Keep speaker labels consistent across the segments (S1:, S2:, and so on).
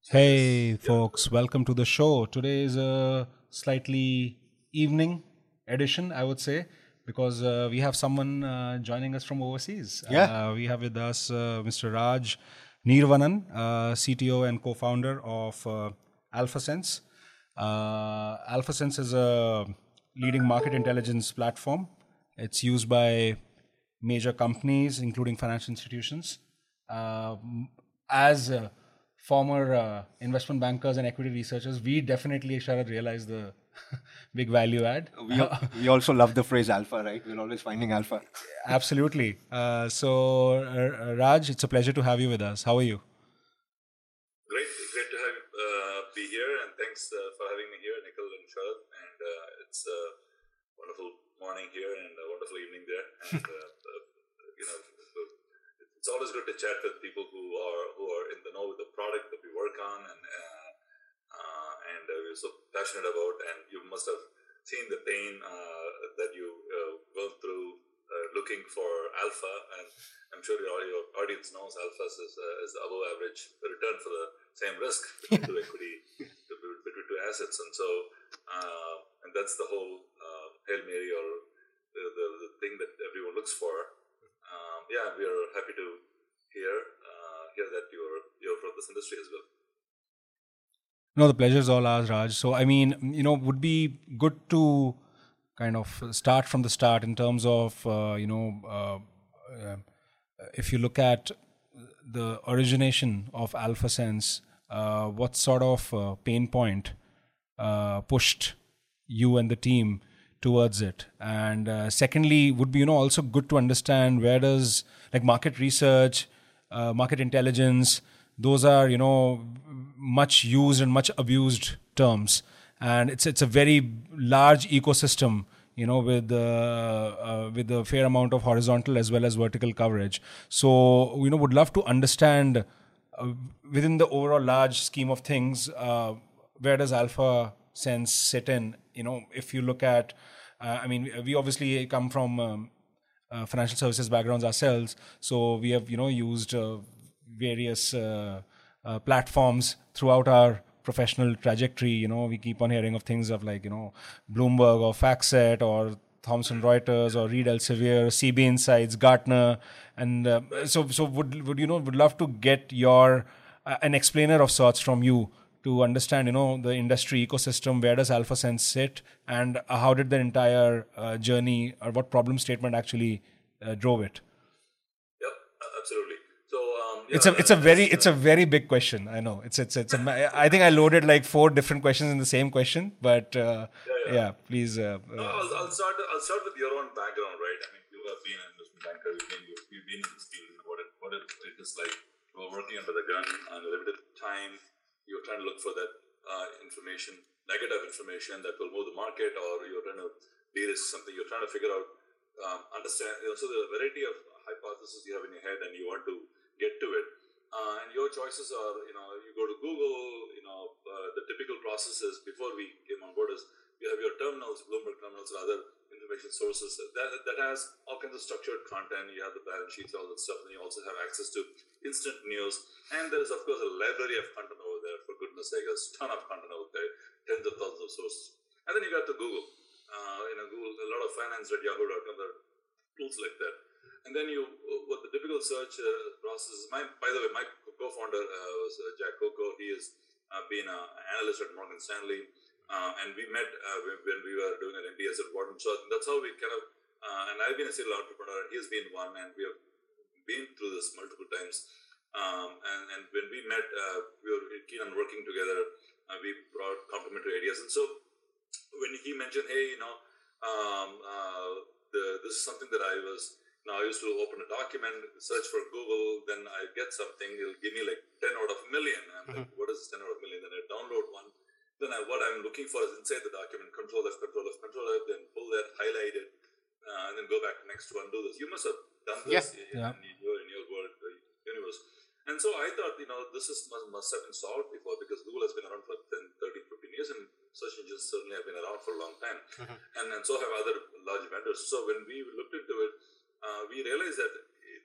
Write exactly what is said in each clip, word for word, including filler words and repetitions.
S1: Hey, folks, welcome to the show. Today is a slightly evening edition, I would say, because uh, we have someone uh, joining us from overseas.
S2: Yeah.
S1: Uh, we have with us uh, Mister Raj Nirvanan, uh, C T O and co founder of uh, AlphaSense. Uh, AlphaSense is a leading market intelligence platform. It's used by major companies, including financial institutions. Uh, as uh, former uh, investment bankers and equity researchers, we definitely, Sharad, realize the big value add.
S2: We al- we also love the phrase alpha, right? We're always finding alpha.
S1: Absolutely. Uh, so, uh, Raj, it's a pleasure to have you with us. How are you?
S3: Great, great to have uh, be here, and thanks uh, for having me here, Nikhil and Sharad. And uh, it's a wonderful morning here and a wonderful evening there. And uh, uh, you know, it's always good to chat with people who are who are in the know with the product that we work on, and uh, uh, and uh, we're so passionate about. And you must have seen the pain uh, that you uh, went through uh, looking for alpha, and I'm sure your, your audience knows alpha is, uh, is the above average return for the same risk between two equity, between two assets. And so, uh, and that's the whole uh, Hail Mary, or the, the, the thing that everyone looks for. Um, yeah, we are happy to hear uh, hear that you're you're from this industry as well.
S1: No, the pleasure is all ours, Raj. So, I mean, you know, would be good to kind of start from the start in terms of, uh, you know, uh, uh, if you look at the origination of AlphaSense, uh, what sort of uh, pain point uh, pushed you and the team towards it? And uh, secondly, would be, you know, also good to understand where does like market research, uh, market intelligence, those are, you know, much used and much abused terms, and it's it's a very large ecosystem, you know, with uh, uh, with a fair amount of horizontal as well as vertical coverage. So, you know, would love to understand uh, within the overall large scheme of things, uh, where does Alpha Sense sit in? You know, if you look at, uh, I mean, we obviously come from um, uh, financial services backgrounds ourselves, so we have, you know, used uh, various uh, uh, platforms throughout our professional trajectory. You know, we keep on hearing of things of like, you know, Bloomberg or FactSet or Thomson Reuters or Reed Elsevier, C B Insights, Gartner, and uh, so so would would you know would love to get your uh, an explainer of sorts from you to understand, you know, the industry ecosystem. Where does AlphaSense sit, and uh, how did the entire uh, journey, or what problem statement actually uh, drove it?
S3: Yep, absolutely. So um,
S1: It's
S3: yeah,
S1: a it's a
S3: uh,
S1: very
S3: as
S1: it's a
S3: uh,
S1: very big question. I know it's it's it's a. ma- I think I loaded like four different questions in the same question, but uh,
S3: yeah, yeah.
S1: yeah, please. Uh,
S3: No,
S1: uh,
S3: I'll, I'll start. I'll start with your own background, right? I mean, you have been an investment banker. You've been, you've, you've been in this field. What it, what it, it is like. You were working under the gun on limited time. You're trying to look for that uh, information, negative information that will move the market, or you're trying to de-risk something. You're trying to figure out, um, understand. You know, so the variety of hypotheses you have in your head, and you want to get to it. Uh, and your choices are, you know, you go to Google. You know, uh, the typical processes before we came on board is you have your terminals, Bloomberg terminals, or other information sources that, that has all kinds of structured content. You have the balance sheets, all that stuff, and you also have access to instant news. And there is, of course, a library of content over there. For goodness sake, there's a ton of content out there, tens of thousands of sources. And then you got to Google. Uh, you know, Google, a lot of finance at yahoo dot com, there are tools like that. And then you, what the typical search uh, process is. My, by the way, my co-founder uh, was uh, Jack Coco. He has uh, been an analyst at Morgan Stanley. Uh, and we met uh, when, when we were doing an M B A at Wharton. So that's how we kind of, uh, and I've been a serial entrepreneur, and he's been one, and we have been through this multiple times. Um, and, and when we met, uh, we were keen on working together. Uh, we brought complementary ideas. And so when he mentioned, hey, you know, um, uh, the, this is something that I was, you know, I used to open a document, search for Google, then I get something, it'll give me like ten out of a million. And I'm mm-hmm. like, what is ten out of a million? Then I download one. Then I, what I'm looking for is inside the document, control F, control F, control F, then pull that, highlight it, uh, and then go back to next one, do this. You must have done this
S2: Yeah.
S3: in, in, your, in your world, uh, universe. And so I thought, you know, this is must, must have been solved before, because Google has been around for ten, thirteen, fifteen years, and search engines certainly have been around for a long time. Mm-hmm. And, and so have other large vendors. So when we looked into it, uh, we realized that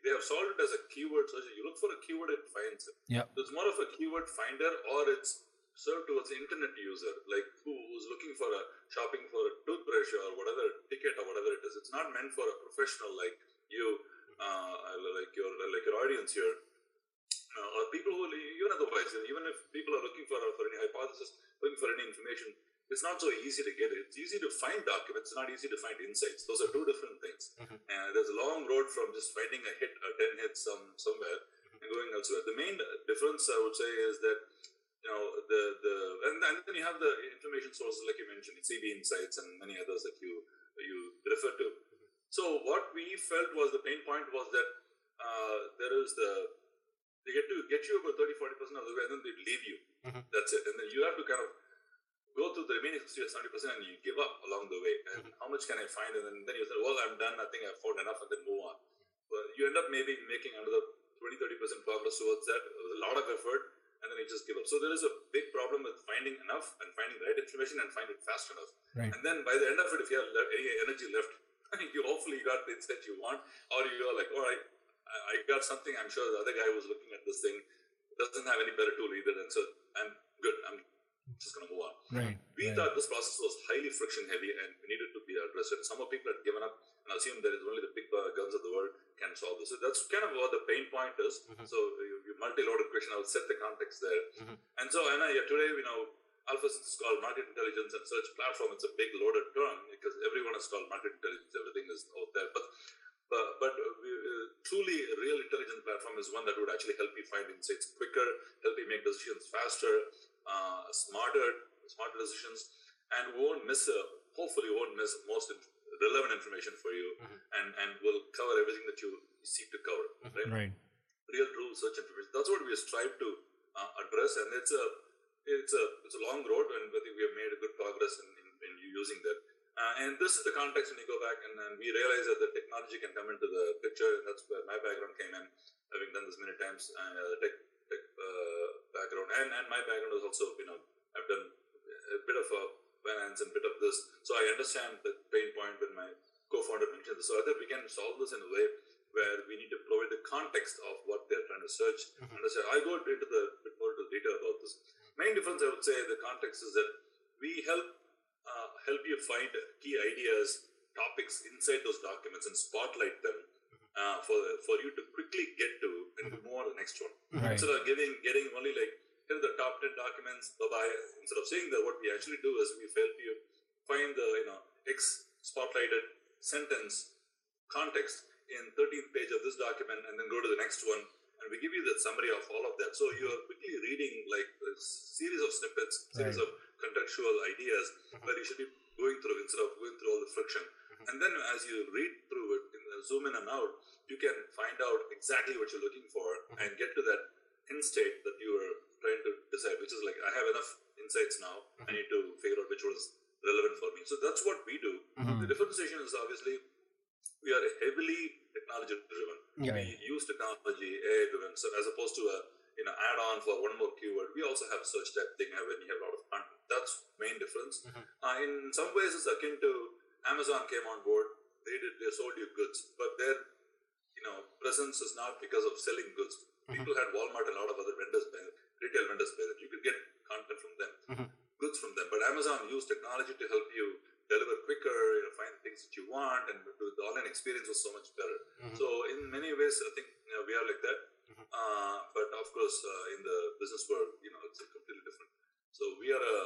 S3: they have solved it as a keyword search. You look for a keyword, it finds it.
S1: Yeah.
S3: So it's more of a keyword finder, or it's served towards the internet user, like who, who's looking for a shopping for a toothbrush or whatever ticket or whatever it is. It's not meant for a professional like you, uh, like your like your audience here, uh, or people who even otherwise, even if people are looking for for any hypothesis, looking for any information. It's not so easy to get it. It's easy to find documents, not easy to find insights. Those are two different things. Mm-hmm. And there's a long road from just finding a hit, a ten hits some, somewhere, mm-hmm. and going elsewhere. The main difference, I would say, is that, you know, the, the and, and then you have the information sources, like you mentioned, C B Insights and many others that you you refer to. Mm-hmm. So what we felt was the pain point was that uh, there is the, they get to get you about thirty, forty percent of the way, and then they leave you. Mm-hmm. That's it. And then you have to kind of go through the remaining sixty or seventy percent and you give up along the way. And mm-hmm. how much can I find? And then, then you say, well, I'm done. I think I've found enough, and then move on. Well, you end up maybe making another twenty, thirty percent progress towards that with a lot of effort, and then you just give up. So there is a big problem with finding enough and finding the right information and find it fast enough. Right. And then by the end of it, if you have any energy left, you hopefully you got the insight you want, or you're like, all right, I got something. I'm sure the other guy was looking at this thing doesn't have any better tool either, and so I'm good. I'm just going to move on.
S1: Right.
S3: We
S1: right.
S3: thought this process was highly friction heavy and we needed to be addressed. And some of people had given up and assumed that it's only the big guns of the world can solve this. So that's kind of what the pain point is. Mm-hmm. So you, you multi-loaded question, I'll set the context there. Mm-hmm. And so and I, yeah, today, you know, Alpha, since it's called market intelligence and search platform, it's a big loaded term because everyone is called market intelligence. Everything is out there. But But, but uh, truly, a real intelligent platform is one that would actually help you find insights quicker, help you make decisions faster, uh, smarter, smarter decisions, and won't miss, a, hopefully won't miss most relevant information for you, mm-hmm. and, and will cover everything that you seek to cover, right?
S1: Right.
S3: Real, true search information. That's what we strive to uh, address, and it's a, it's a, it's a long road, and I think we have made a good progress in, in, in using that. Uh, and this is the context when you go back and, and we realize that the technology can come into the picture, and that's where my background came in, having done this many times, uh, tech, tech uh, background, and, and my background is also, you know, I've done a bit of a finance and a bit of this, so I understand the pain point when my co-founder mentioned this. So I think we can solve this in a way where we need to provide the context of what they're trying to search. Mm-hmm. Understand. I go into the bit more into detail about this. Main difference, I would say, the context is that we help Uh, help you find key ideas, topics inside those documents and spotlight them uh, for for you to quickly get to and mm-hmm. move on to the next one. Right. Instead of getting getting only like, here are the top ten documents, bye-bye. Instead of saying that, what we actually do is we help you find the, you know, X spotlighted sentence context in thirteenth page of this document, and then go to the next one. And we give you the summary of all of that. So you're quickly reading like a series of snippets, series right. of contextual ideas mm-hmm. where you should be going through instead of going through all the friction. Mm-hmm. And then as you read through it, in the zoom in and out, you can find out exactly what you're looking for mm-hmm. and get to that end state that you were trying to decide, which is like, I have enough insights now. Mm-hmm. I need to figure out which one is relevant for me. So that's what we do. Mm-hmm. The differentiation is obviously we are heavily technology driven. Yeah. We use technology, A I driven, so as opposed to a, you know, add on for one more keyword. We also have search type thing when you have a lot of content. That's main difference. Mm-hmm. Uh, in some ways, it's akin to Amazon came on board. They did they sold you goods, but their, you know, presence is not because of selling goods. Mm-hmm. People had Walmart and a lot of other vendors, retail vendors, that you could get content from them, mm-hmm. goods from them. But Amazon used technology to help you deliver quicker, you know, find things that you want, and the online experience was so much better. Mm-hmm. So in many ways, I think, you know, we are like that. Mm-hmm. Uh, but of course, uh, in the business world, you know, it's completely different. So we are a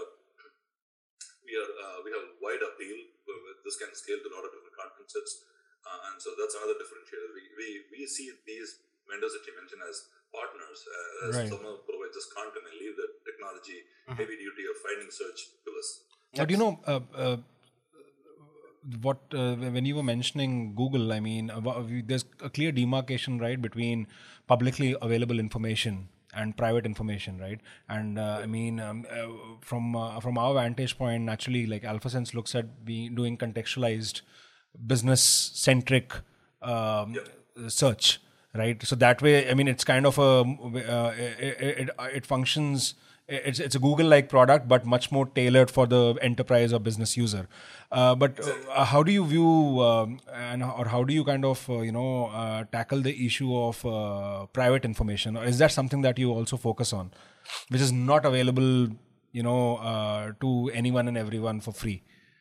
S3: we are uh, we have a wide appeal. This can scale to a lot of different content sets, uh, and so that's another differentiator. We we we see these vendors that you mentioned as partners, uh, as right. someone who provides us content and leave the technology mm-hmm. heavy duty of finding search to us.
S1: But you know. Uh, uh, What uh, when you were mentioning Google, I mean, uh, there's a clear demarcation, right, between publicly available information and private information, right? And uh, I mean, um, uh, from uh, from our vantage point, naturally, like AlphaSense looks at being doing contextualized, business-centric um, yep. search, right? So that way, I mean, it's kind of a uh, it, it, it functions it's it's a Google-like product, but much more tailored for the enterprise or business user. Uh, but uh, how do you view um, and or how do you kind of uh, you know uh, tackle the issue of uh, private information? Or is that something that you also focus on, which is not available, you know, uh, to anyone and everyone for free?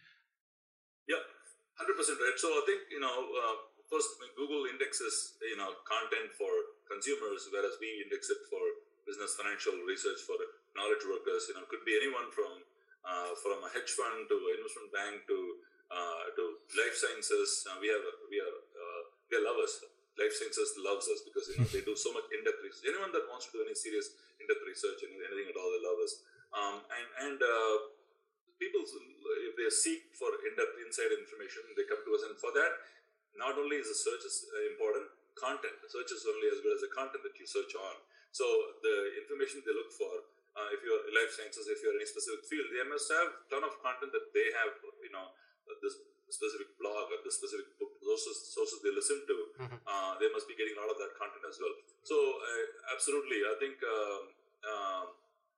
S3: Yeah, one hundred percent right. So I think, you know, uh, first Google indexes, you know, content for consumers, whereas we index it for business, financial research, for knowledge workers. You know, it could be anyone from uh, from a hedge fund to an investment bank to uh, to life sciences. Uh, we have we are uh, they love us. Life sciences loves us because, you know, they do so much in-depth research. Anyone that wants to do any serious in-depth research, anything at all, they love us. Um, and and uh, people, if they seek for in-depth inside information, they come to us, and for that, not only is the search is important, content. The search is only as good as the content that you search on. So the information they look for, uh, if you're life sciences, if you're in any specific field, they must have a ton of content that they have, you know, this specific blog or the specific book sources, sources they listen to. Mm-hmm. Uh, they must be getting a lot of that content as well. So uh, absolutely, I think um, um,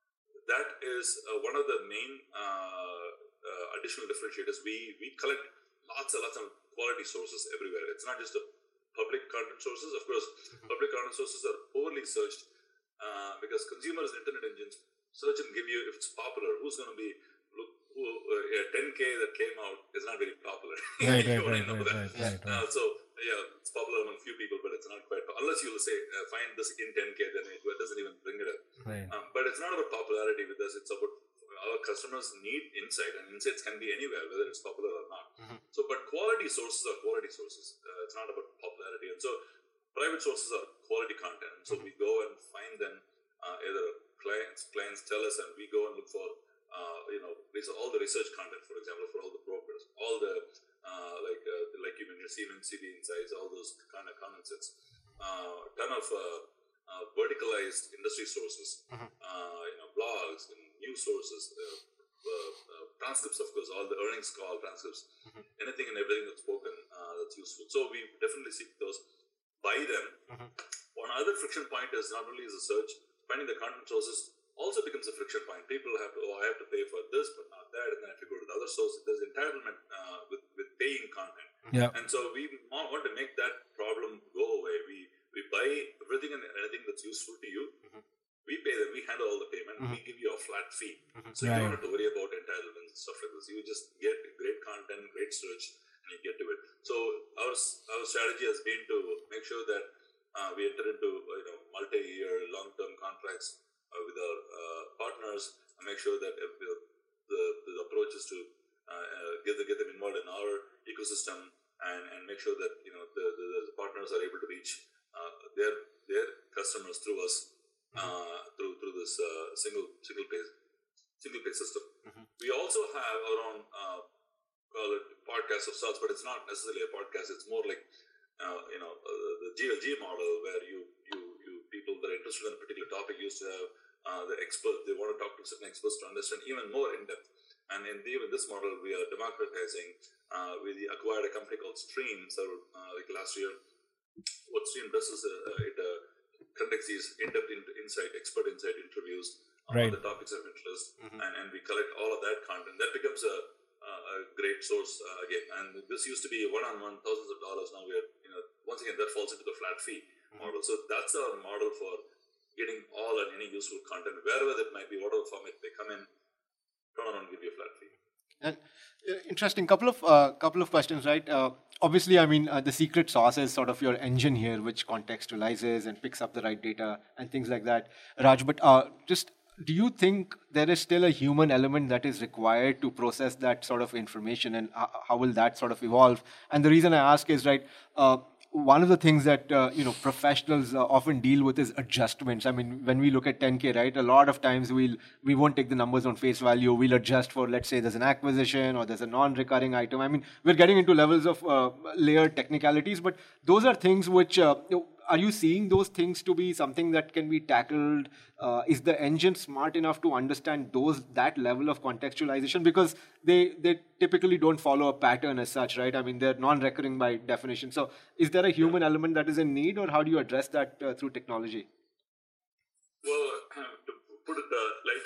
S3: that is uh, one of the main uh, uh, additional differentiators. We we collect lots and lots of quality sources everywhere. It's not just the public content sources. Of course, mm-hmm. public content sources are poorly searched uh, because consumers, internet engines, search and give you if it's popular. Who's going to be look? Who, uh, yeah, ten K that came out is not very popular.
S1: Right, right, right, right, right, right, right.
S3: Uh, so yeah, it's popular among few people, but it's not quite. Unless you will say uh, find this in ten K, then it doesn't even bring it up.
S1: Right.
S3: Um, but it's not about popularity with us. It's about our customers need insight, and insights can be anywhere, whether it's popular or not. Mm-hmm. So, but quality sources are quality sources. Uh, it's not about popularity. And so, private sources are quality content. And so, mm-hmm. we go and find them. Uh, either clients, clients tell us, and we go and look for, uh, you know, all the research content, for example, for all the brokers, all the uh, like, uh, like you mentioned, Siemens, C B Insights, all those kind of content uh, ton of uh, uh, verticalized industry sources, mm-hmm. uh, you know, blogs and news sources, uh, uh, uh, transcripts, of course, all the earnings call transcripts, mm-hmm. anything and everything that's spoken uh, that's useful. So we definitely seek those, buy them. Mm-hmm. One other friction point is not only is the search, finding the content sources also becomes a friction point. People have to, oh, I have to pay for this, but not that. And then if you go to the other source, there's entitlement uh, with, with paying content.
S1: Yeah.
S3: And so we want to make that problem go away. We we buy everything and anything that's useful to you. Mm-hmm. We pay them. We handle all the payment. Mm-hmm. We give you a flat fee. Mm-hmm. So right. you don't have to worry about entitlements and stuff like this. You just get great content, great search, and you get to it. So our our strategy has been to make sure that uh, we enter into you know multi-year, long-term contracts Uh, with our uh, partners, and make sure that uh, the, the the approach is to uh, uh, get the, get them involved in our ecosystem, and, and make sure that you know the, the, the partners are able to reach uh, their their customers through us uh, through through this uh, single single pay single pay system. Mm-hmm. We also have our own uh, call it podcast of sorts, but it's not necessarily a podcast. It's more like uh, you know uh, the G L G model where you you people that are interested in a particular topic used to have uh, the experts. They want to talk to certain experts to understand even more in depth. And in the, with this model, we are democratizing. Uh, we acquired a company called Stream. So, uh, like last year, what Stream does is uh, it uh, conducts these in-depth in- insight, expert insight interviews on
S1: right.
S3: the topics of interest, mm-hmm. and, and we collect all of that content. That becomes a, a great source uh, again. And this used to be one-on-one, thousands of dollars. Now we are, you know, once again, that falls into the flat fee model. So that's our model for getting all and any useful content, wherever that might be, whatever format they come in, turn around and give you a flat fee.
S2: And, uh, interesting. Couple of uh, couple of questions, right? Uh, obviously, I mean, uh, the secret sauce is sort of your engine here, which contextualizes and picks up the right data and things like that, Raj. But uh, just do you think there is still a human element that is required to process that sort of information, and uh, how will that sort of evolve? And the reason I ask is, right, uh, one of the things that uh, you know professionals uh, often deal with is adjustments. I mean, when we look at ten K, right, a lot of times we'll we won't take the numbers on face value. We'll adjust for, let's say, there's an acquisition or there's a non-recurring item. I mean, we're getting into levels of uh, layered technicalities, but those are things which uh, you know, are you seeing those things to be something that can be tackled? Uh, is the engine smart enough to understand those that level of contextualization? Because they they typically don't follow a pattern as such, right? I mean, they're non-recurring by definition. So is there a human element that is in need, or how do you address that uh, through technology?
S3: Well, to put it uh, lightly,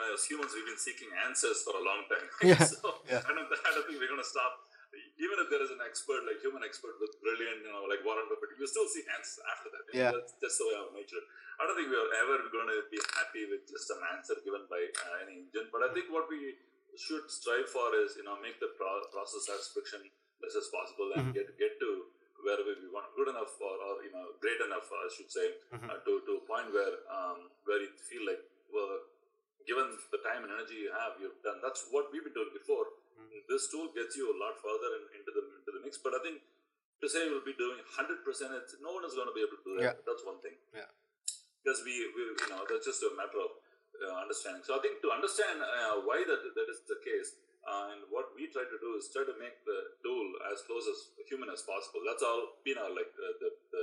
S3: as humans, we've been seeking answers for a long time.
S2: Yeah.
S3: so
S2: Yeah.
S3: I, don't, I don't think we're going to stop. Even if there is an expert, like human expert with brilliant, you know, like Warren Buffett, you still see answers after that.
S2: Yeah.
S3: That's just the way of nature. I don't think we are ever going to be happy with just an answer given by uh, any engine. But I think what we should strive for is, you know, make the pro- process as frictionless as possible and mm-hmm. get get to wherever we want, good enough or, or you know, great enough, I should say, mm-hmm. uh, to, to a point where um, where you feel like, well, given the time and energy you have, you've done. That's what we've been doing before. Mm-hmm. This tool gets you a lot further in, into the into the mix. But I think to say we'll be doing one hundred percent, it's, no one is going to be able to do that. Yeah. That's one thing.
S2: Yeah.
S3: Because we, we, you know, that's just a matter of uh, understanding. So I think to understand uh, why that that is the case, uh, and what we try to do is try to make the tool as close as human as possible. That's all been our like uh, the the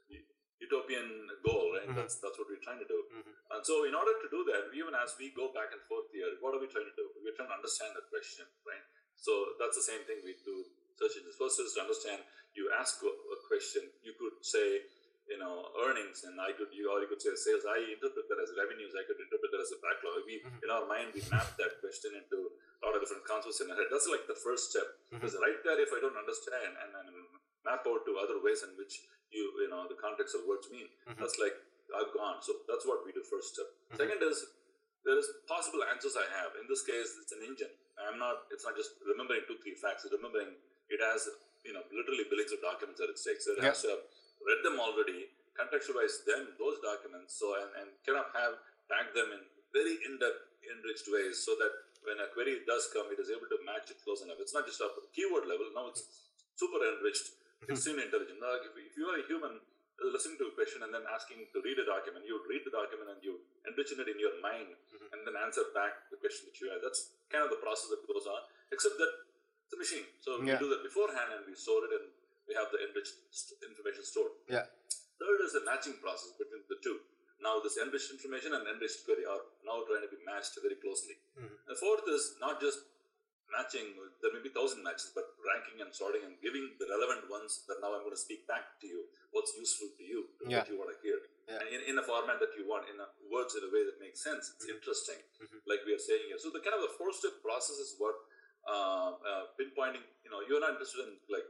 S3: utopian goal, right? Mm-hmm. That's that's what we're trying to do. Mm-hmm. And so, in order to do that, even as we go back and forth here, what are we trying to do? We're trying to understand the question, right? So that's the same thing we do search engines. First is to understand. You ask a, a question. You could say, you know, earnings, and I could, you, or you could say sales. I interpret that as revenues. I could interpret that as a backlog. We, mm-hmm. in our mind, we map that question into a lot of different concepts in our head. That's like the first step. Mm-hmm. Because right there, if I don't understand and then map out to other ways in which you, you know, the context of words mean, mm-hmm. that's like I've gone. So that's what we do first step. Mm-hmm. Second is there is possible answers I have. In this case, it's an engine. I'm not. It's not just remembering two, three facts. It's remembering it has, you know, literally billions of documents that it takes. So it yeah. has to have read them already, contextualize them, those documents, so and, and kind of have tagged them in very in-depth, enriched ways, so that when a query does come, it is able to match it close enough. It's not just at keyword level. Now it's super enriched, mm-hmm. extremely intelligent. Now, if, if you are a human listening to a question and then asking to read a document, you would read the document and you enrich it in your mind, mm-hmm. and then answer back the question that you had. That's kind of the process that goes on, except that it's a machine. So yeah. we do that beforehand and we store it and we have the enriched information stored.
S2: Yeah.
S3: Third is the matching process between the two. Now this enriched information and enriched query are now trying to be matched very closely. Mm-hmm. The fourth is not just matching, there may be thousand matches, but ranking and sorting and giving the relevant ones that now I'm going to speak back to you, what's useful to you, to yeah. what you want to hear. Yeah. And in, in a format that you want, in a, words in a way that makes sense. It's mm-hmm. interesting, mm-hmm. like we are saying here. So the kind of the four-step process is what uh, uh, pinpointing, you know, you're not interested in like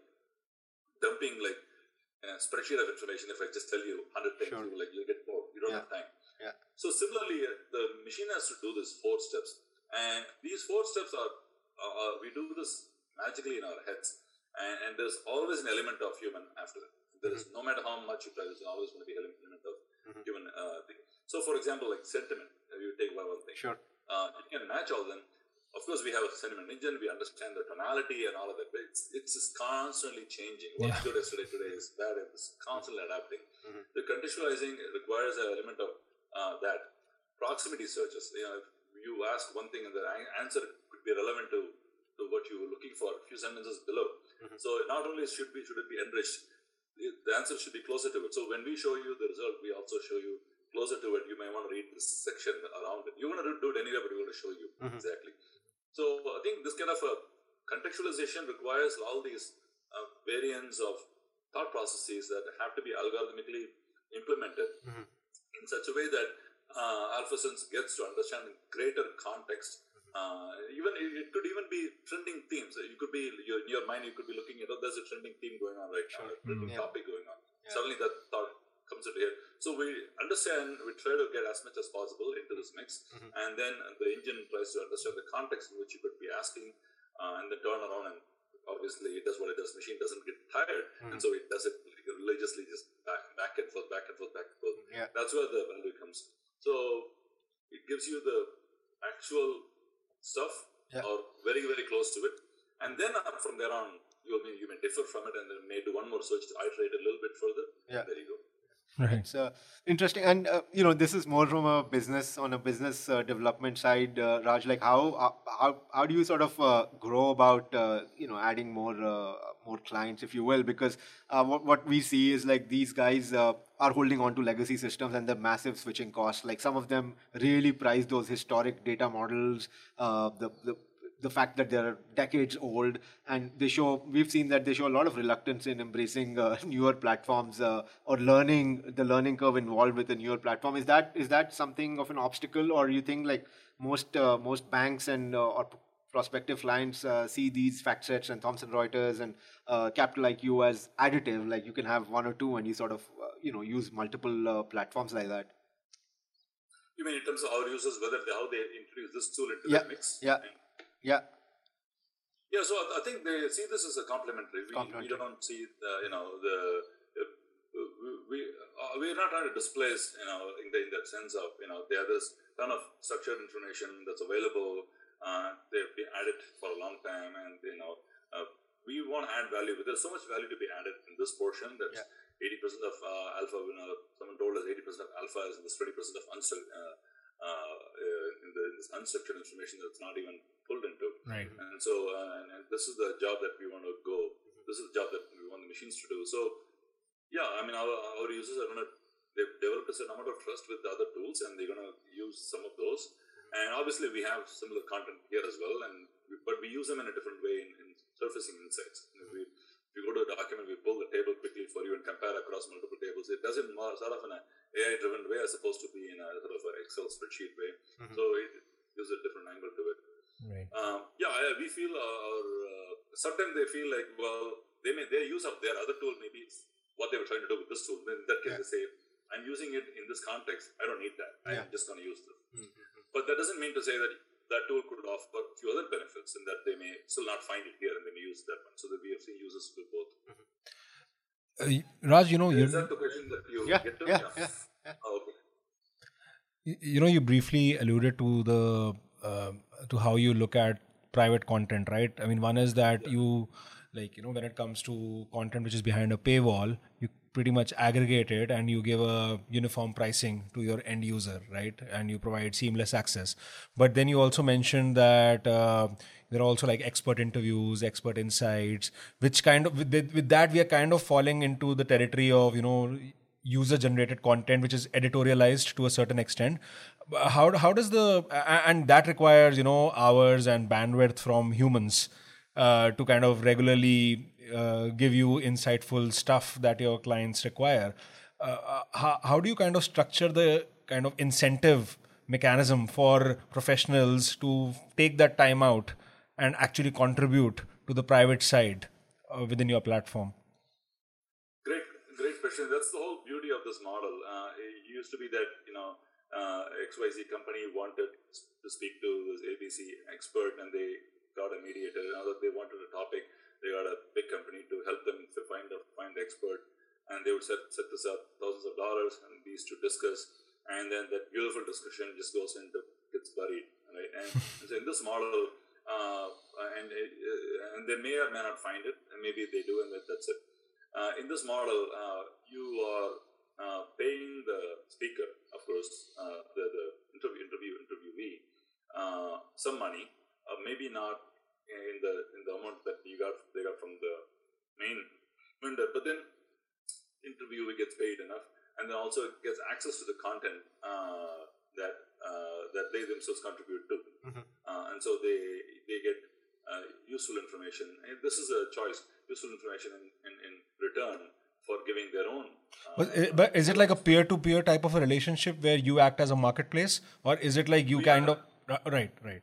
S3: dumping like a spreadsheet of information. If I just tell you one hundred things, sure. you like, you'll get bored. You don't
S2: yeah.
S3: have time.
S2: Yeah.
S3: So similarly, the machine has to do this four steps. And these four steps are, uh, we do this magically in our heads. And, and there's always an element of human after that. There is, mm-hmm. no matter how much you try, there's always going to be an element of mm-hmm. human uh, thing. So for example, like sentiment, you take one, one thing.
S2: Sure.
S3: Uh, you can match all them. Of course, we have a sentiment engine. We understand the tonality and all of that, but it's, it's just constantly changing. What's yeah. good yesterday, today is bad. It's constantly adapting. Mm-hmm. The contextualizing requires an element of uh, that. Proximity searches. You know, if you ask one thing and the answer could be relevant to, to what you were looking for a few sentences below. Mm-hmm. So not only should be should it be enriched, the answer should be closer to it. So when we show you the result, we also show you closer to it. You may want to read this section around it. You want to do it anyway, but we want to show you mm-hmm. exactly. So I think this kind of a contextualization requires all these uh, variants of thought processes that have to be algorithmically implemented mm-hmm. in such a way that uh, AlphaSense gets to understand in greater context. Uh, even it could even be trending themes. You could be your, in your mind. You could be looking at, oh, there's a trending theme going on right now, a trending mm-hmm. topic going on. Yeah. Suddenly that thought comes into here. So we understand, we try to get as much as possible into this mix, mm-hmm. and then the engine tries to understand the context in which you could be asking, uh, and then turn around and obviously it does what it does. Machine doesn't get tired, mm-hmm. and so it does it religiously, just back, back and forth, back and forth, back and forth.
S2: Yeah.
S3: That's where the value comes. So it gives you the actual stuff, yeah. or very, very close to it, and then from there on, you may, you may differ from it, and then may do one more search to iterate a little bit further.
S2: Yeah.
S3: There you go.
S2: Right. So interesting, and uh, you know, this is more from a business on a business uh, development side, uh, Raj. Like, how how how do you sort of uh, grow about uh, you know adding more uh, more clients, if you will? Because uh, what what we see is like these guys uh, are holding on to legacy systems and the massive switching costs. Like some of them really price those historic data models. Uh, the the the fact that they're decades old, and they show we've seen that they show a lot of reluctance in embracing uh, newer platforms uh, or learning the learning curve involved with a newer platform. Is that is that something of an obstacle, or you think like most uh, most banks and uh, or prospective clients uh, see these FactSets and Thomson Reuters and uh, Capital I Q as additive, like you can have one or two and you sort of uh, you know use multiple uh, platforms like that?
S3: You mean in terms of our users, whether they, how they introduce this tool into
S2: Yeah,
S3: the mix?
S2: yeah, yeah.
S3: Yeah, so I I think they see this as a complementary. We,
S2: Complementary.
S3: we don't see the, you know the, the we uh, we're not trying to displace, you know in, the, in that sense of, you know there is ton of structured information that's available. Uh, they've been added for a long time, and you know uh, we want to add value, but there's so much value to be added in this portion. That's eighty percent of uh, alpha. You know, someone told us eighty percent of alpha is in this twenty percent of unstructured uh, uh, in, the, in this unstructured information that's not even pulled into.
S1: Right.
S3: And so, uh, and, and this is the job that we want to go. This is the job that we want the machines to do. So, yeah, I mean, our, our users are going to, they've developed a certain amount of trust with the other tools, and they're going to use some of those. And obviously, we have similar content here as well, and we, but we use them in a different way in, in surfacing insights. You know, we, if you go to a document, we pull the table quickly for you and compare across multiple tables. It does it more sort of in an A I-driven way as opposed to be in a sort of an Excel spreadsheet way. Mm-hmm. So it gives a different angle to it.
S1: Right.
S3: Um, yeah, I, we feel, or uh, sometimes they feel like, well, they may their use of their other tool maybe it's what they were trying to do with this tool. Then in that case, yeah. they say, I'm using it in this context. I don't need that. I'm yeah. just going to use this. Mm-hmm. But that doesn't mean to say that that tool could offer a few other benefits, and that they may still not find it here and they may use that one. So that we have seen users do both. Mm-hmm.
S1: Uh, Raj, you know,
S3: is that the question that you
S2: yeah,
S3: get to?
S2: Yeah, yeah, yeah.
S3: Oh, okay.
S1: You, you know, you briefly alluded to the uh, to how you look at private content, right? I mean, one is that yeah. you, like, you know, when it comes to content which is behind a paywall, you pretty much aggregate it and you give a uniform pricing to your end user, right? And you provide seamless access. But then you also mentioned that uh, there are also like expert interviews, expert insights, which kind of, with, with that, we are kind of falling into the territory of, you know, user generated content, which is editorialized to a certain extent. How, how does the, and that requires, you know, hours and bandwidth from humans uh, to kind of regularly Uh, give you insightful stuff that your clients require. Uh, how, how do you kind of structure the kind of incentive mechanism for professionals to take that time out and actually contribute to the private side uh, within your platform?
S3: Great, great question. That's the whole beauty of this model. Uh, it used to be that, you know, uh, X Y Z company wanted to speak to this A B C expert, and they got a mediator. Now that they wanted a topic, they got a big company to help them to find a, find the expert, and they would set set this up thousands of dollars and these to discuss, and then that beautiful discussion just goes into gets buried, right? And so in this model, uh, and uh, and they may or may not find it, and maybe they do, and that, that's it. Uh, in this model, uh, you are uh, paying the speaker, of course, uh, the the interview interview interviewee, uh, some money, uh, maybe not in the in the amount that you got they got from the main vendor, but then interviewee gets paid enough, and then also gets access to the content uh, that uh, that they themselves contribute to, mm-hmm. uh, and so they they get uh, useful information. And this is a choice, useful information in, in, in return for giving their own. Uh,
S1: but, but is it like a peer-to-peer type of a relationship where you act as a marketplace, or is it like you
S3: we
S1: kind
S3: are,
S1: of right right?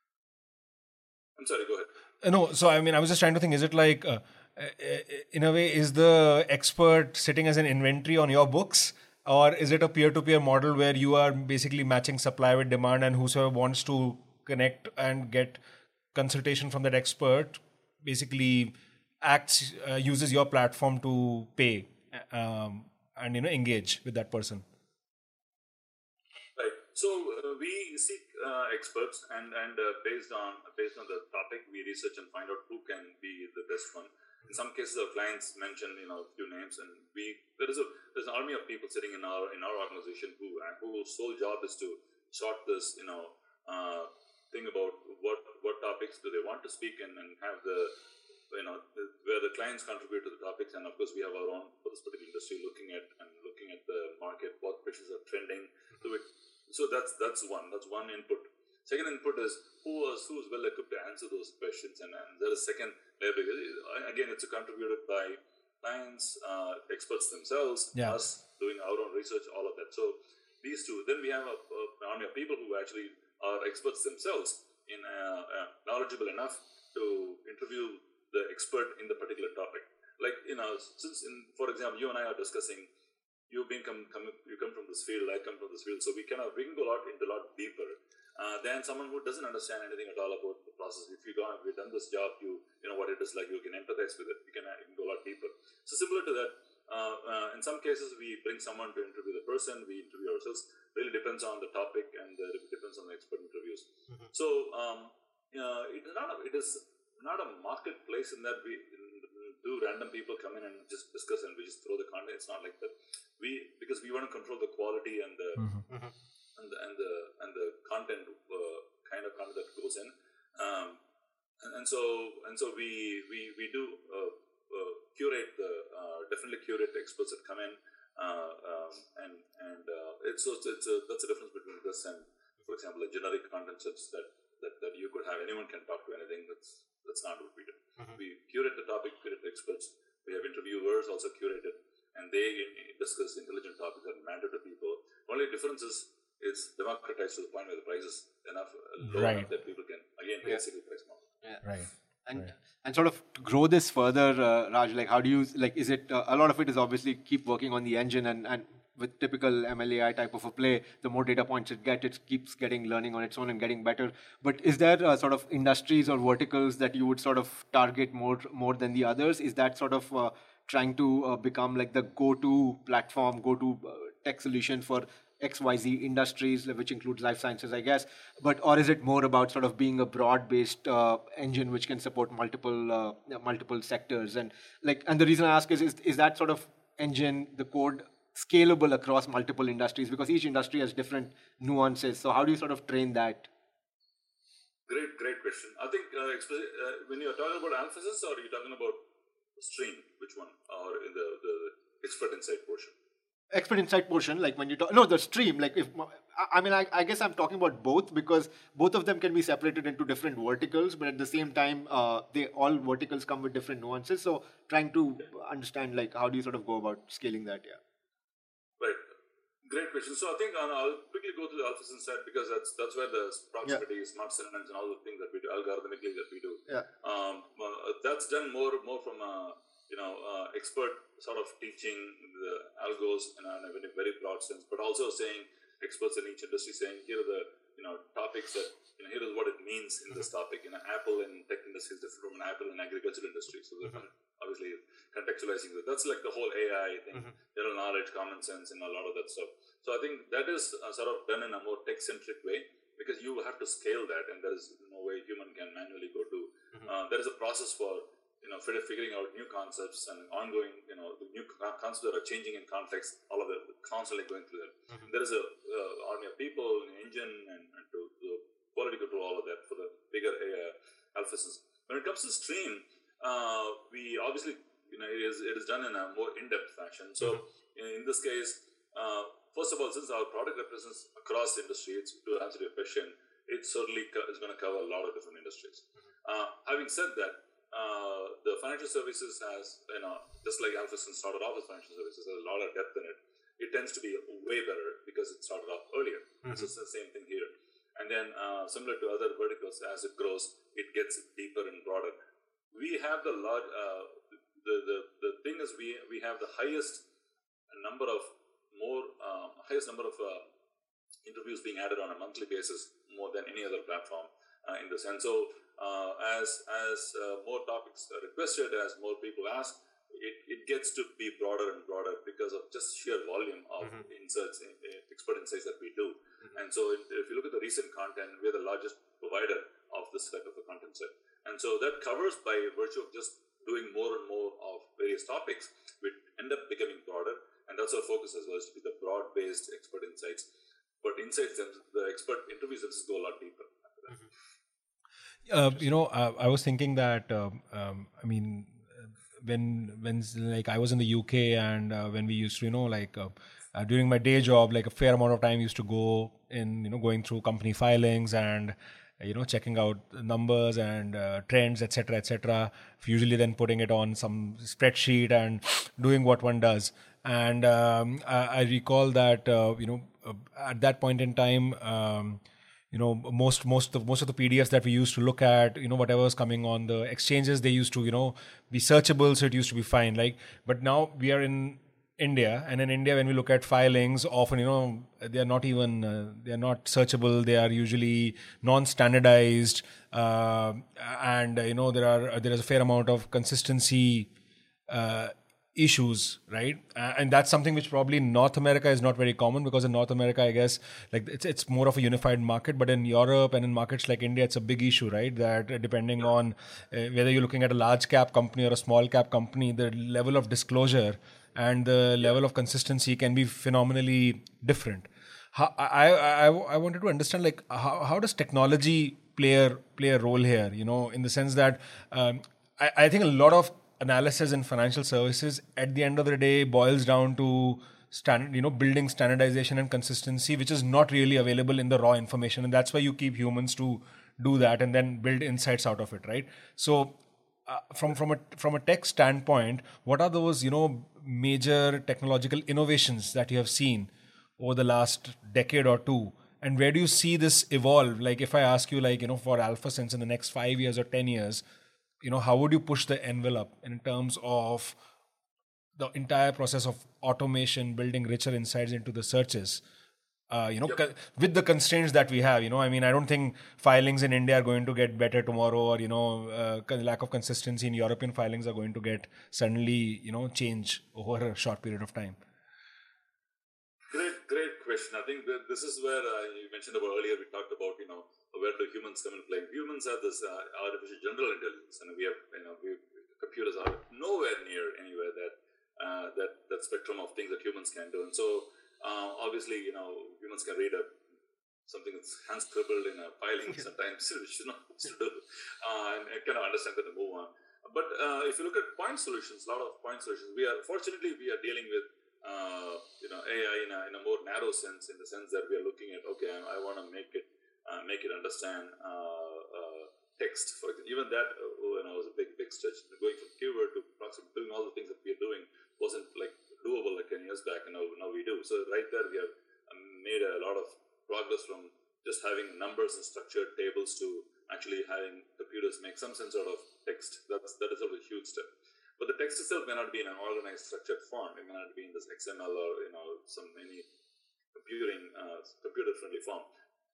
S3: I'm sorry, go ahead.
S1: No, so I mean, I was just trying to think, is it like, uh, in a way, is the expert sitting as an inventory on your books, or is it a peer-to-peer model where you are basically matching supply with demand, and whosoever wants to connect and get consultation from that expert basically acts, uh, uses your platform to pay um, and, you know, engage with that person?
S3: Right. So uh, we seek uh, experts, and and uh, based on based on the topic, we research and find out who can be the best one. In some cases, our clients mention, you know, a few names, and we there is a there's an army of people sitting in our in our organization who whose sole job is to sort this, you know, uh, thing about what what topics do they want to speak in, and have the you know the, where the clients contribute to the topics, and of course we have our own for this particular industry looking at and looking at the market, what pitches are trending. So it, So that's that's one that's one input. Second input is who was who's well equipped to answer those questions, and, and there is second layer because again it's contributed by clients, uh, experts themselves,
S1: Yeah.
S3: us doing our own research, all of that. So these two. Then we have a, a army of people who actually are experts themselves in uh, uh, knowledgeable enough to interview the expert in the particular topic. Like, you know, since in, for example, you and I are discussing, you've been come, come you come from this field, I come from this field, so we can uh, we can go a lot into a lot deeper uh, than someone who doesn't understand anything at all about the process. If you go, if you've done this job, you you know what it is like. You can empathize with it. You can, uh, you can go a lot deeper. So similar to that, uh, uh, in some cases we bring someone to interview the person. We interview ourselves. Really depends on the topic and uh, it depends on the expert interviews. Mm-hmm. So um, uh, it is not a, it is not a marketplace in that we do random people come in and just discuss and we just throw the content. It's not like that. We because we want to control the quality and the mm-hmm. and the and the and the content uh, kind of content that goes in. Um, and, and so and so we we we do uh, uh, curate the uh, definitely curate the experts that come in. Uh, um, and and uh, it's so it's a, that's the difference between this and, for example, a generic content sets that, that that you could have. Anyone can talk to anything. That's that's not what we do. Mm-hmm. We curate the topic, curate the experts. We have interviewers also curated, and they discuss intelligent topics that matter to people. Only difference is it's democratized to the point where the price is enough low
S1: right.
S3: enough that people can again pay a single price model.
S2: Yeah.
S1: Right.
S2: And
S1: right.
S2: and sort of to grow this further, uh, Raj, like how do you like? Is it uh, a lot of it is obviously keep working on the engine and and with typical M L A I type of a play, the more data points it gets, it keeps getting learning on its own and getting better. But is there uh, sort of industries or verticals that you would sort of target more more than the others? Is that sort of uh, trying to uh, become like the go-to platform, go-to uh, tech solution for X Y Z industries, which includes life sciences, I guess, but or is it more about sort of being a broad-based uh, engine which can support multiple uh, multiple sectors? And like, and the reason I ask is, is is that sort of engine, the code, scalable across multiple industries? Because each industry has different nuances. So how do you sort of train that?
S3: Great, great question. I think uh, uh, when you're talking about Alphasys, or are you talking about Stream? Which one? Or in the the expert insight portion?
S2: Expert insight portion, like when you talk, no, the stream, like if, I mean, I, I guess I'm talking about both because both of them can be separated into different verticals, but at the same time, uh, they all verticals come with different nuances. So trying to understand, like, how do you sort of go about scaling that? Yeah.
S3: Right. Great question. So I think uh, I'll quickly go to the Alphasys insight because that's that's where the proximity, yeah. smart synonyms, and all the things that we do, algorithmically that we do.
S2: Yeah.
S3: Um, uh, that's done more more from a, you know, uh, expert sort of teaching the algos in a, in a very, very broad sense, but also saying experts in each industry saying here are the, you know, topics that, you know, here is what it means in this topic. You know, Apple in tech industry is different from an Apple in agricultural industry. So they're mm-hmm. obviously contextualizing that. That's like the whole A I thing, mm-hmm. general knowledge, common sense, and a lot of that stuff. So I think that is uh, sort of done in a more tech-centric way because you have to scale that, and there is no way human can manually go to. Mm-hmm. Uh, there is a process for, you know, figuring out new concepts and ongoing, you know, the new concepts that are changing in context, all of that, constantly going through that. Mm-hmm. There is a uh, army of people, an engine, and, and to, to quality control all of that for the bigger uh, Alphasys. When it comes to Stream, uh, we obviously, you know, it is it is done in a more in-depth fashion. So mm-hmm. in, in this case, uh, first of all, since our product represents across industries, to answer your question, it certainly co- is going to cover a lot of different industries. Mm-hmm. Uh, having said that, Uh, the financial services has, you know, just like Alphasys started off as financial services, there's a lot of depth in it. It tends to be way better because it started off earlier. Mm-hmm. So it's the same thing here. And then, uh, similar to other verticals, as it grows, it gets deeper and broader. We have the large, uh, the, the the thing is we we have the highest number of more uh, highest number of uh, interviews being added on a monthly basis, more than any other platform uh, in this. And so. Uh, as as uh, more topics are requested, as more people ask, it, it gets to be broader and broader because of just sheer volume of mm-hmm. inserts, in, in expert insights that we do. Mm-hmm. And so if, if you look at the recent content, we're the largest provider of this type of a content set. And so that covers by virtue of just doing more and more of various topics, we end up becoming broader. And that's our focus as well, is to be the broad-based expert insights. But insights, the expert interviews themselves go a lot deeper after that. Mm-hmm.
S1: Uh, you know, uh, I was thinking that, um, um, I mean, when, when like I was in the U K and uh, when we used to, you know, like uh, uh, during my day job, like a fair amount of time used to go in, you know, going through company filings and, you know, checking out numbers and uh, trends, et cetera, et cetera. Usually then putting it on some spreadsheet and doing what one does. And um, I, I recall that, uh, you know, uh, at that point in time, um, you know, most most of most of the P D Fs that we used to look at, you know, whatever was coming on the exchanges, they used to, you know, be searchable, so it used to be fine. Like, but now we are in India, and in India, when we look at filings, often, you know, they are not even uh, they are not searchable. They are usually non-standardized, uh, and uh, you know, there are there is a fair amount of consistency uh, issues, right? Uh, and that's something which probably in North America is not very common, because in North America, I guess, like it's it's more of a unified market. But in Europe and in markets like India, it's a big issue, right? That uh, depending on uh, whether you're looking at a large cap company or a small cap company, the level of disclosure and the level of consistency can be phenomenally different. How, I, I, I wanted to understand, like, how, how does technology play a, play a role here, you know, in the sense that um, I, I think a lot of analysis in financial services at the end of the day boils down to standard, you know, building standardization and consistency, which is not really available in the raw information. And that's why you keep humans to do that and then build insights out of it, right? So uh, from from a from a tech standpoint, what are those, you know, major technological innovations that you have seen over the last decade or two, and where do you see this evolve? Like, if I ask you, like, you know, for AlphaSense in the next five years or ten years, you know, how would you push the envelope in terms of the entire process of automation, building richer insights into the searches? Uh, you know, yep. co- with the constraints that we have, you know, I mean, I don't think filings in India are going to get better tomorrow, or, you know, uh, lack of consistency in European filings are going to get suddenly, you know, change over a short period of time.
S3: Great, great question. I think that this is where uh, you mentioned about earlier, we talked about, you know, where do humans come in play? Humans have this uh, artificial general intelligence, and we have, you know, we, computers are nowhere near anywhere that, uh, that, that spectrum of things that humans can do. And so, Uh, obviously, you know, humans can read a something that's hand scribbled in a filing sometimes, which is not supposed to do, uh, and, and kind of understand that and move on. But uh, if you look at point solutions, a lot of point solutions, we are fortunately we are dealing with uh, you know A I in a, in a more narrow sense, in the sense that we are looking at, okay, I, I want to make it uh, make it understand uh, uh, text. For example, even that uh, you know, was a big big stretch. Going from keyword to proximity, doing all the things that we are doing wasn't like doable like ten years back, and now, now we do. So right there, we have made a lot of progress from just having numbers and structured tables to actually having computers make some sense out of text. That's that is a huge step. But the text itself may not be in an organized, structured form. It may not be in this X M L or, you know, some any computing uh, computer-friendly form.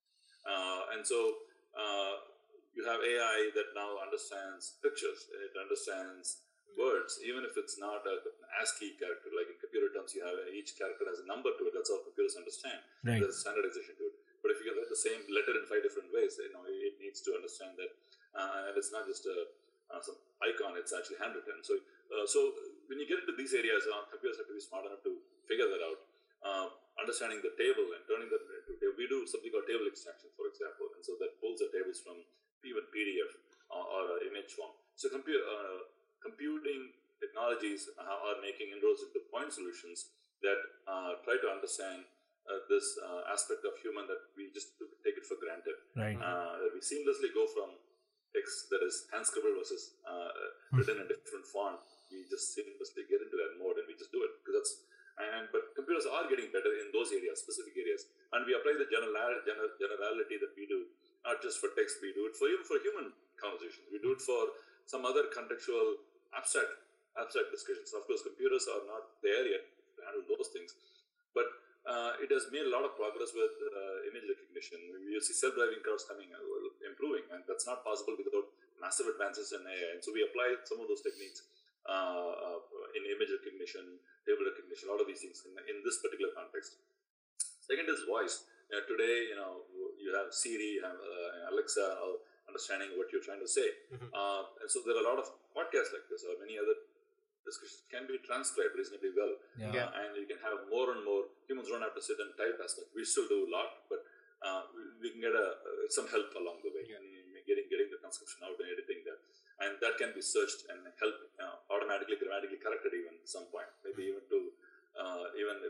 S3: Uh, and so uh, you have A I that now understands pictures. It understands words, even if it's not a, an ASCII character. Like in computer terms, you have each character has a number to it. That's how computers understand.
S1: Right.
S3: There's a standardization to it. But if you can write the same letter in five different ways, you know, it needs to understand that, uh, and it's not just a uh, some icon; it's actually handwritten. So, uh, so when you get into these areas, uh, computers have to be smart enough to figure that out. Uh, understanding the table and turning that into table. We do something called table extraction, for example, and so that pulls the tables from even P D F or, or uh, image form. So, computer. Uh, Computing technologies are making inroads into point solutions that uh, try to understand uh, this uh, aspect of human that we just take it for granted.
S1: Right.
S3: Uh, that we seamlessly go from text that is hand scribbled versus uh, mm. written in a different font. We just seamlessly get into that mode and we just do it, because that's. And but computers are getting better in those areas, specific areas, and we apply the general, general generality that we do, not just for text. We do it for even for human conversations. We do it for some other contextual, abstract, abstract discussions. Of course, computers are not there yet to handle those things, but uh, it has made a lot of progress with uh, image recognition. You see self-driving cars coming, uh, improving, and that's not possible without massive advances in A I. And so we apply some of those techniques uh, uh, in image recognition, table recognition, a lot of these things in, in this particular context. Second is voice. Uh, today, you know, you have Siri, you have uh, Alexa, uh, understanding what you're trying to say. Mm-hmm. Uh, and so there are a lot of podcasts like this or many other discussions can be transcribed reasonably well. Yeah. Uh, and you can have more and more. Humans don't have to sit and type as much. We still do a lot, but uh, we, we can get a, uh, some help along the way. Yeah. And getting getting the transcription out and editing that. And that can be searched and help uh, automatically, grammatically corrected even at some point. Maybe even to uh, even to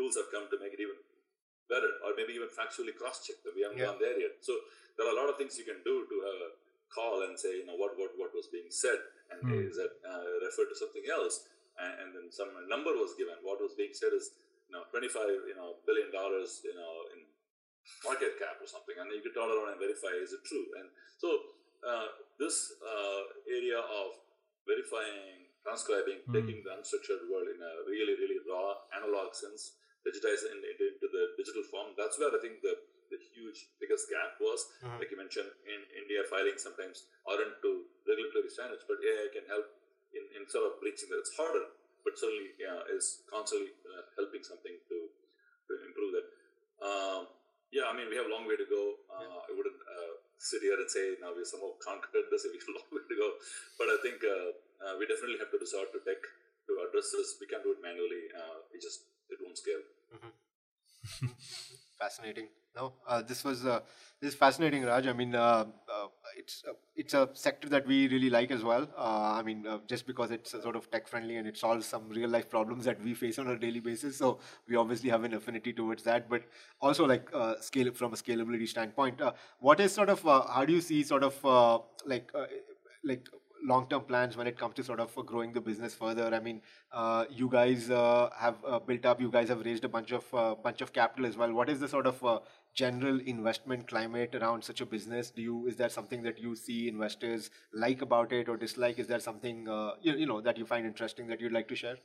S3: tools have come to make it even better, or maybe even factually cross-check them. We haven't
S2: Yeah.
S3: gone there yet. So there are a lot of things you can do to have a call and say, you know, what what what was being said, and
S1: Hmm.
S3: is that uh, referred to something else, and, and then some number was given. What was being said is, you know, twenty-five, you know, billion dollars, you know, in market cap or something, and you could turn around and verify, is it true? And so uh, this uh, area of verifying, transcribing,
S1: Hmm.
S3: taking the unstructured world in a really, really raw analog sense, digitizing it into, into the digital form, that's where I think the, the huge biggest gap was.
S2: Mhm.
S3: Like you mentioned, in India, filings sometimes aren't to regulatory standards, but A I can help in, in sort of breaching that. It's harder, but certainly yeah, is constantly uh, helping something to, to improve that. Um, yeah, I mean, we have a long way to go. Uh, I wouldn't uh, sit here and say now we somehow conquered this. We have a long way to go, but I think uh, uh, we definitely have to resort to tech to address this. We can't do it manually. Uh, we just it won't scale.
S2: Fascinating. No, uh, this was uh, this is fascinating, Raj. I mean, uh, uh, it's uh, it's a sector that we really like as well. Uh, I mean, uh, just because it's uh, sort of tech friendly and it solves some real life problems that we face on a daily basis. So we obviously have an affinity towards that. But also, like uh, scale from a scalability standpoint, uh, what is sort of uh, how do you see sort of uh, like uh, like long-term plans when it comes to sort of uh, growing the business further? I mean, uh, you guys uh, have uh, built up, you guys have raised a bunch of uh, bunch of capital as well. What is the sort of uh, general investment climate around such a business? Do you is there something that you see investors like about it or dislike? Is there something uh, you, you know that you find interesting that you'd like to share?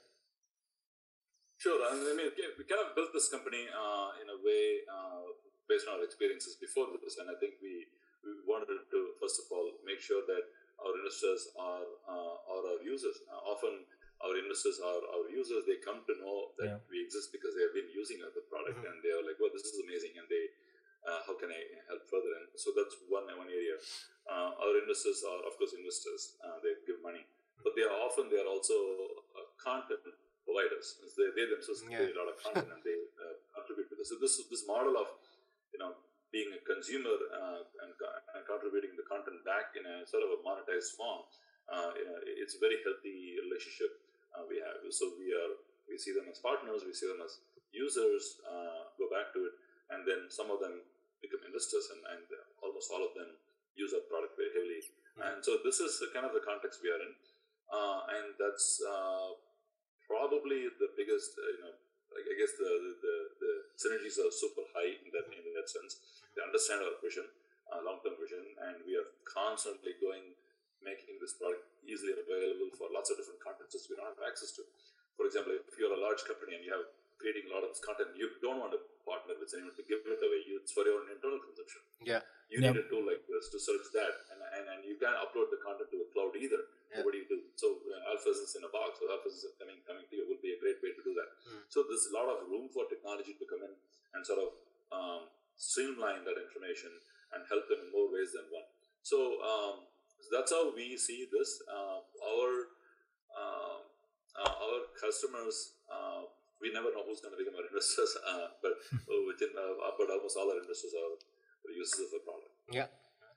S3: Sure. I mean, we kind of built this company uh, in a way uh, based on our experiences before this, and I think we, we wanted to first of all make sure that our investors are uh, are our users. Uh, often, our investors are our users. They come to know that
S1: Yeah.
S3: we exist because they have been using the product, and they are like, "Well, this is amazing," and they, uh, how can I help further? And so that's one one area. Uh, our investors are, of course, investors. Uh, they give money, but they are often they are also uh, content providers. They, they themselves
S2: Yeah.
S3: create a lot of content and they uh, contribute to this. So this this model of you know being a consumer uh, and, and contributing the content back in a sort of a monetized form, uh, you know, it's a very healthy relationship uh, we have. So we are we see them as partners, we see them as users, uh, go back to it, and then some of them become investors, and, and almost all of them use our product very heavily. And so this is the kind of the context we are in, uh, and that's uh, probably the biggest. Uh, you know, like I guess the, the the synergies are super high in that in that sense. They understand our vision, uh, long-term vision, and we are constantly going, making this product easily available for lots of different contexts we don't have access to. For example, if you're a large company and you have creating a lot of this content, you don't want to partner with anyone to give it away. It's for your own internal consumption.
S2: Yeah.
S3: You
S1: Yep.
S3: need a tool like this to search that, and, and, and you can't upload the content to a cloud either.
S2: Yeah.
S3: So what do you do? So uh, Alphas is in a box, so Alphas is coming coming to you would be a great way to do that.
S2: Mm.
S3: So there's a lot of room for technology to come in and sort of um, streamline that information and help them in more ways than one. So, um, so that's how we see this. Uh, our uh, uh, our customers. Uh, we never know who's going to become our investors, uh, but within uh, but almost all our investors are users of the product.
S2: Yeah.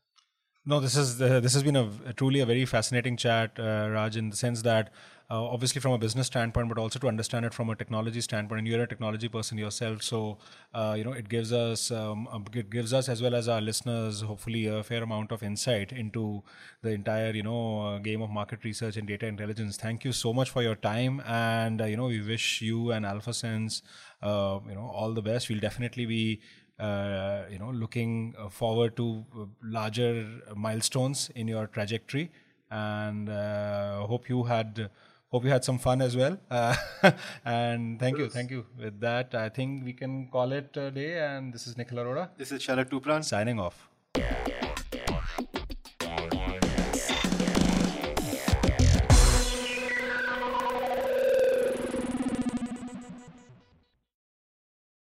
S1: No, this is the, this has been a, a truly a very fascinating chat, uh, Raj, in the sense that uh, obviously from a business standpoint, but also to understand it from a technology standpoint. And you're a technology person yourself, so uh, you know it gives us um, it gives us as well as our listeners hopefully a fair amount of insight into the entire you know uh, game of market research and data intelligence. Thank you so much for your time, and uh, you know we wish you and AlphaSense uh, you know all the best. We'll definitely be. Uh, you know, looking uh, forward to uh, larger milestones in your trajectory, and uh, hope you had hope you had some fun as well. Uh, and thank you, thank you. With that, I think we can call it a day. And this is Nikhil Arora
S2: This is Sharad Tupran.
S1: signing off.